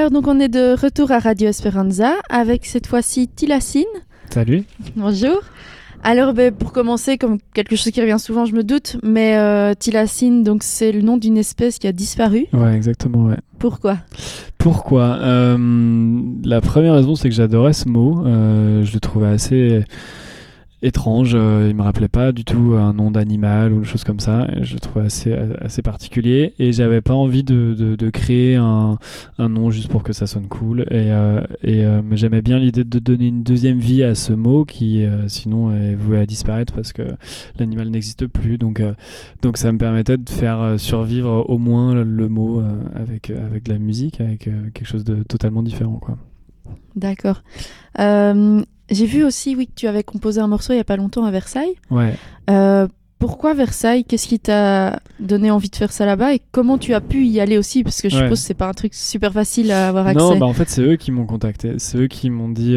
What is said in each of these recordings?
Alors, donc on est de retour à Radio Esperanza avec cette fois-ci Tilassine. Salut. Bonjour. Alors, pour commencer, comme quelque chose qui revient souvent, je me doute, mais Tilassine, donc c'est le nom d'une espèce qui a disparu. Ouais, exactement, ouais. Pourquoi ? La première raison, c'est que j'adorais ce mot. Je le trouvais assez étrange. Il me rappelait pas du tout un nom d'animal ou une chose comme ça. Je le trouvais assez particulier. Et j'avais pas envie de créer un nom juste pour que ça sonne cool. Mais j'aimais bien l'idée de donner une deuxième vie à ce mot qui, sinon, est voué à disparaître parce que l'animal n'existe plus. Donc ça me permettait de faire survivre au moins le mot avec de la musique, avec quelque chose de totalement différent, quoi. D'accord. J'ai vu aussi, oui, que tu avais composé un morceau il n'y a pas longtemps à Versailles. Ouais. Pourquoi Versailles ? Qu'est-ce qui t'a donné envie de faire ça là-bas ? Et comment tu as pu y aller aussi ? Parce que je suppose que c'est pas un truc super facile à avoir accès. Non, en fait, c'est eux qui m'ont contacté. C'est eux qui m'ont dit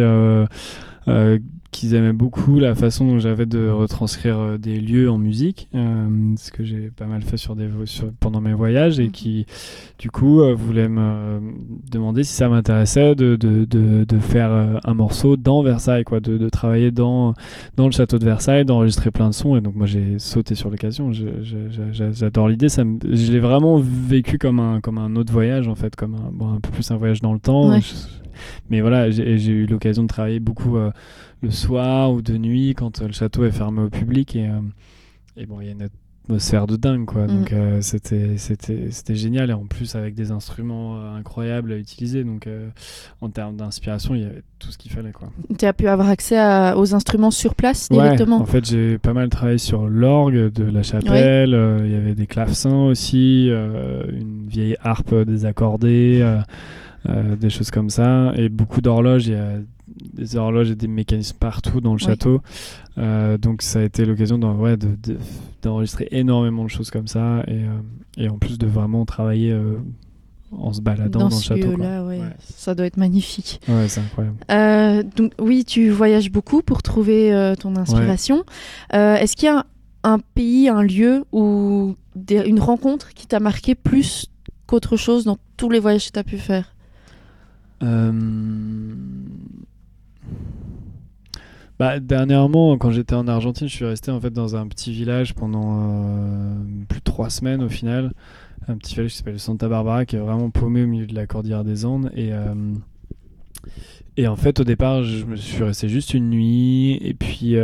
qu'ils aimaient beaucoup la façon dont j'avais de retranscrire des lieux en musique, ce que j'ai pas mal fait pendant mes voyages, et qui, du coup, voulaient me demander si ça m'intéressait de faire un morceau dans Versailles, quoi, de travailler dans le château de Versailles, d'enregistrer plein de sons. Et donc moi, j'ai sauté sur l'occasion. J'adore l'idée. Je l'ai vraiment vécu comme un autre voyage, en fait, comme un peu plus un voyage dans le temps. Ouais. Mais voilà, j'ai eu l'occasion de travailler beaucoup le soir ou de nuit quand le château est fermé au public, et bon, il y a une atmosphère de dingue, quoi. Donc c'était génial, et en plus avec des instruments incroyables à utiliser. Donc en termes d'inspiration, il y avait tout ce qu'il fallait, quoi. Tu as pu avoir accès aux instruments sur place Ouais, directement ? en fait, j'ai pas mal travaillé sur l'orgue de la chapelle. Il y avait des clavecins aussi, une vieille harpe désaccordée. Des choses comme ça, et beaucoup d'horloges. Il y a des horloges et des mécanismes partout dans le château. Donc ça a été l'occasion d'enregistrer énormément de choses comme ça, et en plus de vraiment travailler en se baladant dans le château. Ouais. Ça doit être magnifique. Ouais, c'est incroyable. Donc oui, tu voyages beaucoup pour trouver ton inspiration. Est-ce qu'il y a un pays, un lieu ou une rencontre qui t'a marqué plus qu'autre chose dans tous les voyages que tu as pu faire ? Dernièrement, quand j'étais en Argentine, je suis resté en fait dans un petit village pendant plus de 3 semaines au final. Un petit village qui s'appelle Santa Barbara, qui est vraiment paumé au milieu de la cordillère des Andes. Et en fait, au départ, je me suis resté juste une nuit, et puis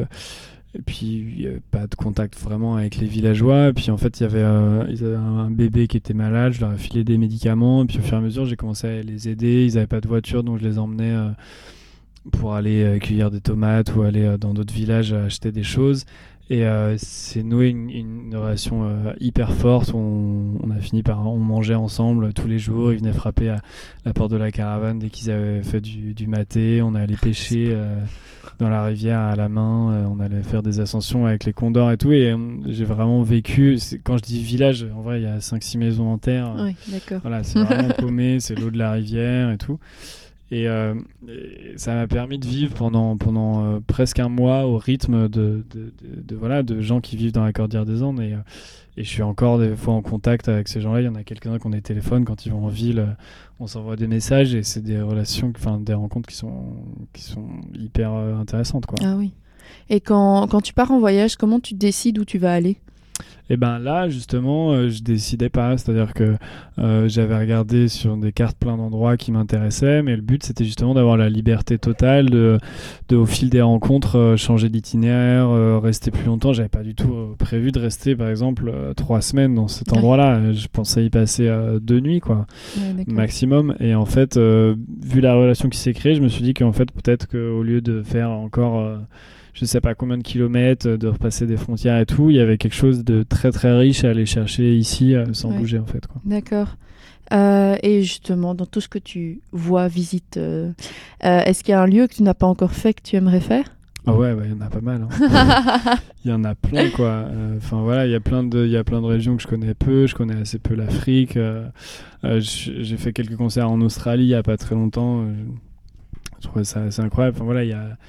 pas de contact vraiment avec les villageois. Et puis en fait, ils avaient un bébé qui était malade, je leur ai filé des médicaments, et puis au fur et à mesure, j'ai commencé à les aider. Ils n'avaient pas de voiture, donc je les emmenais pour aller cueillir des tomates ou aller dans d'autres villages acheter des choses. Et c'est noué une relation hyper forte. On mangeait ensemble tous les jours. Ils venaient frapper à la porte de la caravane dès qu'ils avaient fait du maté. On allait pêcher dans la rivière à la main. On allait faire des ascensions avec les condors et tout. Et j'ai vraiment vécu. Quand je dis village, en vrai, il y a 5-6 maisons en terre. Oui, d'accord. Voilà, c'est vraiment paumé. C'est l'eau de la rivière et tout. Et ça m'a permis de vivre pendant presque un mois au rythme de gens qui vivent dans la cordillère des Andes, et je suis encore des fois en contact avec ces gens-là. Il y en a quelques-uns qui ont des téléphones. Quand ils vont en ville, on s'envoie des messages, et c'est des rencontres qui sont hyper intéressantes, quoi. Ah oui. Et quand tu pars en voyage, comment tu décides où tu vas aller ? Et là, justement, je décidais pas. C'est-à-dire que j'avais regardé sur des cartes plein d'endroits qui m'intéressaient, mais le but, c'était justement d'avoir la liberté totale de au fil des rencontres, changer d'itinéraire, rester plus longtemps. J'avais pas du tout prévu de rester, par exemple, 3 semaines dans cet endroit-là. Je pensais y passer 2 nuits, quoi, maximum. Et en fait, vu la relation qui s'est créée, je me suis dit qu'en fait, peut-être qu'au lieu de faire encore... je sais pas combien de kilomètres, de repasser des frontières et tout, il y avait quelque chose de très très riche à aller chercher ici, sans bouger, en fait, quoi. D'accord. Et justement, dans tout ce que tu vois, visites, est-ce qu'il y a un lieu que tu n'as pas encore fait que tu aimerais faire ? Ah ouais, il y en a pas mal, hein. Il y en a plein, quoi. Il y a plein de régions que je connais peu. Je connais assez peu l'Afrique. J'ai fait quelques concerts en Australie il y a pas très longtemps. Je trouvais ça assez incroyable. Il y a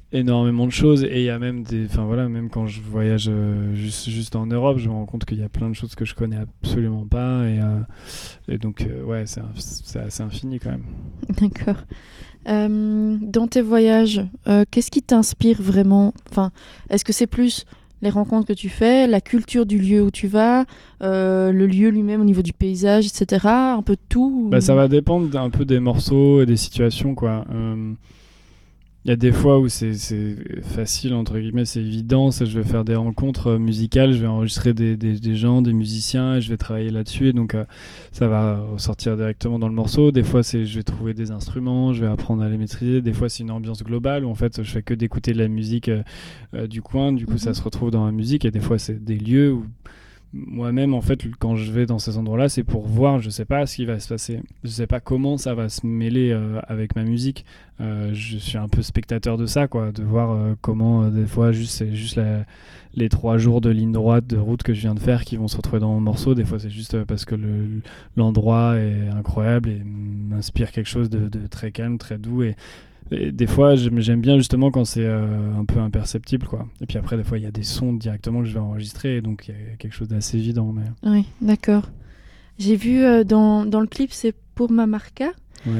énormément de choses, et il y a même même quand je voyage juste en Europe, je me rends compte qu'il y a plein de choses que je connais absolument pas, et donc c'est assez infini quand même. D'accord. Dans tes voyages, qu'est-ce qui t'inspire vraiment? Enfin, est-ce que c'est plus les rencontres que tu fais, la culture du lieu où tu vas, le lieu lui-même au niveau du paysage, etc. Un peu de tout Ça va dépendre un peu des morceaux et des situations, quoi. Il y a des fois où c'est facile, entre guillemets, c'est évident. Je vais faire des rencontres musicales, je vais enregistrer des gens, des musiciens, et je vais travailler là-dessus. Et donc, ça va ressortir directement dans le morceau. Des fois, je vais trouver des instruments, je vais apprendre à les maîtriser. Des fois, c'est une ambiance globale où, en fait, je fais que d'écouter de la musique du coin. Du coup, ça se retrouve dans la musique. Et des fois, c'est des lieux où moi-même, en fait, quand je vais dans ces endroits-là, c'est pour voir, je sais pas ce qui va se passer, je sais pas comment ça va se mêler avec ma musique. Je suis un peu spectateur de ça, quoi, de voir comment des fois c'est juste les 3 jours de ligne droite de route que je viens de faire qui vont se retrouver dans mon morceau. Des fois, c'est juste parce que l'endroit est incroyable et m'inspire quelque chose de très calme, très doux, et des fois j'aime bien justement quand c'est un peu imperceptible, quoi. Et puis après, des fois il y a des sons directement que je vais enregistrer, et donc il y a quelque chose d'assez évident, mais... Oui, d'accord. J'ai vu dans le clip, c'est pour Mamarca,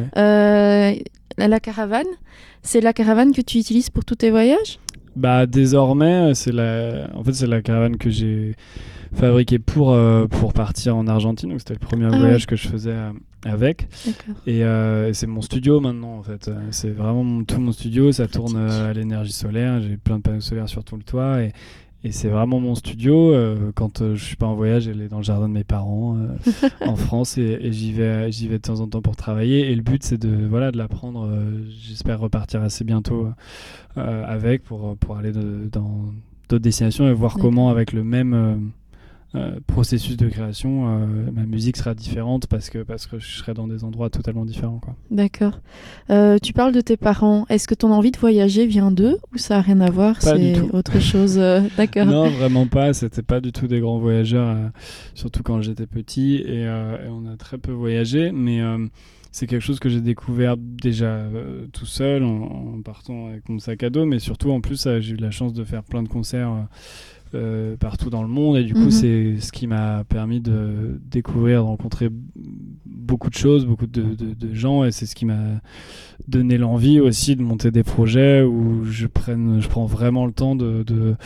la caravane. C'est la caravane que tu utilises pour tous tes voyages? Désormais c'est la caravane que j'ai fabriquée pour partir en Argentine, donc c'était le premier voyage que je faisais avec. Et c'est mon studio maintenant, en fait. C'est vraiment tout mon studio, ça tourne à l'énergie solaire, j'ai plein de panneaux solaires sur tout le toit, et c'est vraiment mon studio. Quand je suis pas en voyage, elle est dans le jardin de mes parents en France, et j'y vais de temps en temps pour travailler, et le but c'est de l'apprendre. J'espère repartir assez bientôt avec pour aller dans d'autres destinations et voir comment, avec le même processus de création, ma musique sera différente parce que je serai dans des endroits totalement différents, quoi. D'accord. Tu parles de tes parents. Est-ce que ton envie de voyager vient d'eux, ou ça n'a rien à voir? Pas c'est du tout. Autre chose? D'accord. Non, vraiment pas. C'était pas du tout des grands voyageurs, surtout quand j'étais petit, et on a très peu voyagé, mais c'est quelque chose que j'ai découvert déjà tout seul en partant avec mon sac à dos, mais surtout en plus j'ai eu la chance de faire plein de concerts partout dans le monde, et du coup c'est ce qui m'a permis de découvrir, de rencontrer beaucoup de choses, beaucoup de gens, et c'est ce qui m'a donné l'envie aussi de monter des projets où je prends vraiment le temps de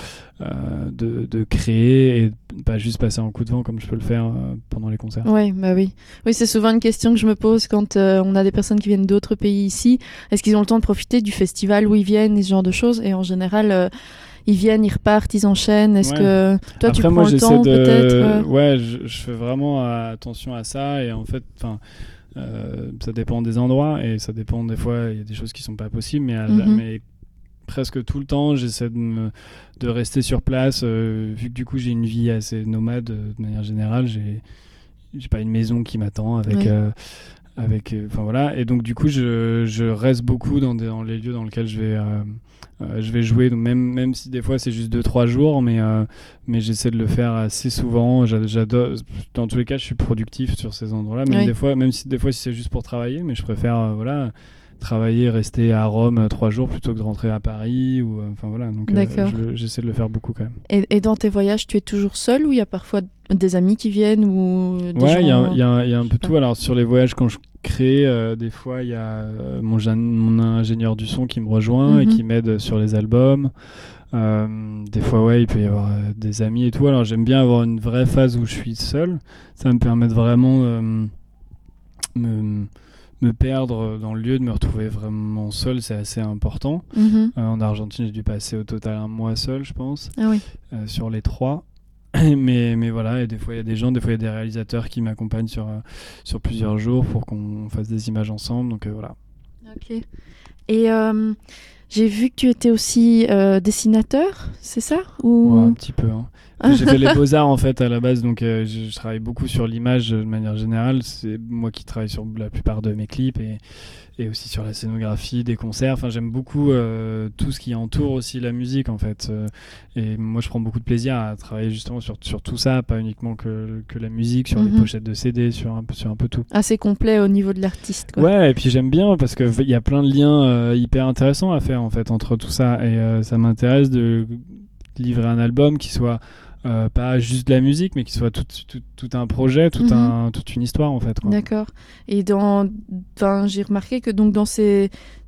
créer, et pas juste passer un coup de vent comme je peux le faire pendant les concerts. Oui, c'est souvent une question que je me pose quand on a des personnes qui viennent d'autres pays ici. Est-ce qu'ils ont le temps de profiter du festival où ils viennent, et ce genre de choses? Et en général ils viennent, ils repartent, ils enchaînent. Est-ce que toi, tu prends le temps peut-être Ouais, je fais vraiment attention à ça, et en fait, ça dépend des endroits, et ça dépend des fois, il y a des choses qui sont pas possibles, mais presque tout le temps, j'essaie de rester sur place, vu que du coup j'ai une vie assez nomade de manière générale. J'ai pas une maison qui m'attend avec et donc du coup je reste beaucoup dans les lieux dans lesquels je vais jouer, donc même si des fois c'est juste 2-3 jours, mais j'essaie de le faire assez souvent. J'adore, dans tous les cas je suis productif sur ces endroits-là, même si c'est juste pour travailler, mais je préfère travailler, rester à Rome 3 jours plutôt que de rentrer à Paris, ou donc j'essaie de le faire beaucoup quand même. Et dans tes voyages, tu es toujours seul, ou il y a parfois des amis qui viennent, ou des gens... il y a un peu tout. Alors sur les voyages, quand je crée, des fois il y a mon ingénieur du son qui me rejoint et qui m'aide sur les albums. Des fois il peut y avoir des amis et tout. Alors j'aime bien avoir une vraie phase où je suis seul, ça me permet de vraiment me perdre dans le lieu, de me retrouver vraiment seul, c'est assez important. En Argentine, j'ai dû passer au total 1 mois seul, je pense, sur les 3. Mais voilà, et des fois il y a des gens, des fois il y a des réalisateurs qui m'accompagnent sur plusieurs jours pour qu'on fasse des images ensemble, donc voilà. Ok. Et j'ai vu que tu étais aussi dessinateur, c'est ça, ou... Ouais, un petit peu, hein. J'ai fait les beaux-arts en fait à la base, donc je travaille beaucoup sur l'image de manière générale. C'est moi qui travaille sur la plupart de mes clips, et aussi sur la scénographie des concerts. J'aime beaucoup tout ce qui entoure aussi la musique en fait, et moi je prends beaucoup de plaisir à travailler justement sur tout ça, pas uniquement que la musique, sur les pochettes de CD, sur un peu tout. Assez complet au niveau de l'artiste, quoi. Ouais, et puis j'aime bien parce qu'il y a plein de liens hyper intéressants à faire en fait entre tout ça, et ça m'intéresse de livrer un album qui soit pas juste de la musique, mais qui soit tout un projet, toute une histoire en fait, quoi. D'accord. Et j'ai remarqué que donc dans ce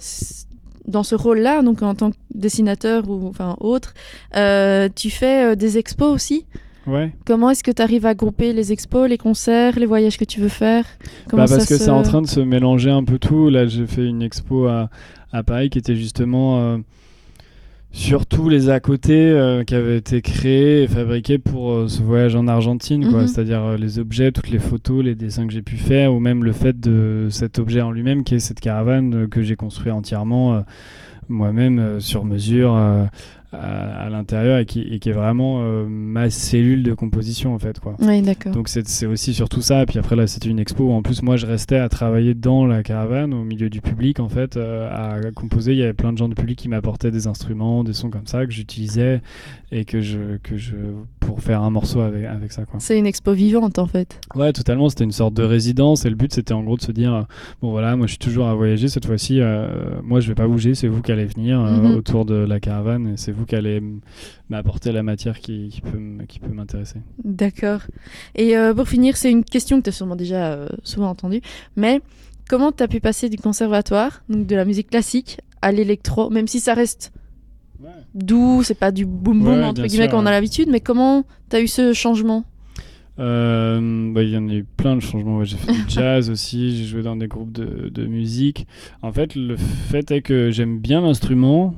rôle-là, donc en tant que dessinateur ou autre, tu fais des expos aussi. Ouais. Comment est-ce que tu arrives à grouper les expos, les concerts, les voyages que tu veux faire? Parce que c'est en train de se mélanger un peu tout. Là, j'ai fait une expo à Paris qui était justement sur tous les à côté qui avaient été créés et fabriqués pour ce voyage en Argentine, quoi. C'est-à-dire les objets, toutes les photos, les dessins que j'ai pu faire, ou même le fait de cet objet en lui-même qui est cette caravane que j'ai construit entièrement moi-même sur mesure à l'intérieur, et qui est vraiment ma cellule de composition en fait, quoi. Oui, d'accord. Donc c'est aussi sur tout ça. Et puis après là, c'était une expo où en plus moi je restais à travailler dans la caravane au milieu du public en fait, à composer. Il y avait plein de gens du public qui m'apportaient des instruments, des sons comme ça que j'utilisais et que je pour faire un morceau avec ça, quoi. C'est une expo vivante en fait. Ouais, totalement. C'était une sorte de résidence, et le but c'était en gros de se dire bon voilà, moi je suis toujours à voyager, cette fois-ci moi je vais pas bouger, c'est vous qui allez venir autour de la caravane, et c'est vous qui allez m'apporter la matière qui peut m'intéresser. D'accord. Et pour finir, c'est une question que tu as sûrement déjà souvent entendue, mais comment tu as pu passer du conservatoire, donc de la musique classique, à l'électro, même si ça reste doux, c'est pas du boom boom entre guillemets comme on a l'habitude, mais comment tu as eu ce changement? Il y en a eu plein de changements. Ouais, j'ai fait du jazz aussi, j'ai joué dans des groupes de musique. En fait, le fait est que j'aime bien l'instrument,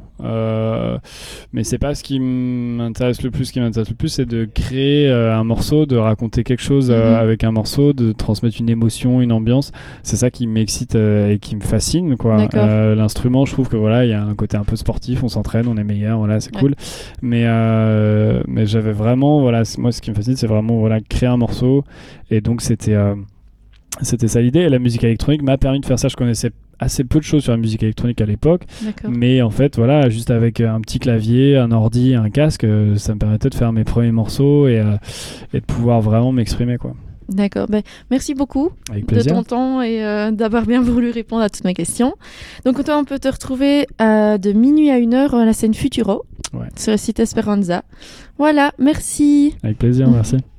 mais c'est pas ce qui m'intéresse le plus. Ce qui m'intéresse le plus, c'est de créer un morceau, de raconter quelque chose avec un morceau, de transmettre une émotion, une ambiance. C'est ça qui m'excite et qui me fascine, quoi. L'instrument, je trouve que voilà, il y a un côté un peu sportif, on s'entraîne, on est meilleur, voilà, c'est cool. Mais j'avais vraiment, voilà, moi ce qui me fascine, c'est vraiment voilà, créer un morceau, et donc c'était ça l'idée. Et la musique électronique m'a permis de faire ça. Je connaissais assez peu de choses sur la musique électronique à l'époque, mais en fait voilà, juste avec un petit clavier, un ordi, un casque, ça me permettait de faire mes premiers morceaux et de pouvoir vraiment m'exprimer, quoi. D'accord, merci beaucoup de ton temps et d'avoir bien voulu répondre à toutes mes questions. Donc toi, on peut te retrouver de minuit à 1h à la scène Futuro sur le site Esperanza. Voilà, merci. Avec plaisir, merci.